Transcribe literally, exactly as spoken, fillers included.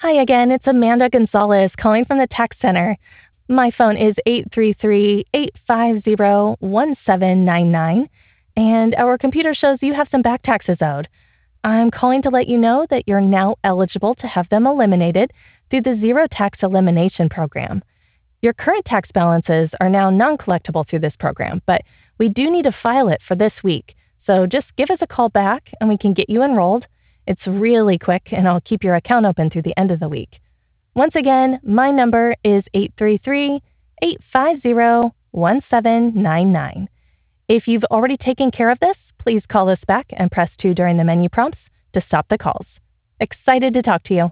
Hi again, it's Amanda Gonzalez calling from the Tax Center. My phone is eight three three, eight five zero, one seven nine nine, and our computer shows you have some back taxes owed. I'm calling to let you know that you're now eligible to have them eliminated through the Zero Tax Elimination Program. Your current tax balances are now non-collectible through this program, but we do need to file it for this week. So just give us a call back and we can get you enrolled. It's really quick and I'll keep your account open through the end of the week. Once again, my number is eight three three, eight five zero, one seven nine nine. If you've already taken care of this, please call us back and press two during the menu prompts to stop the calls. Excited to talk to you.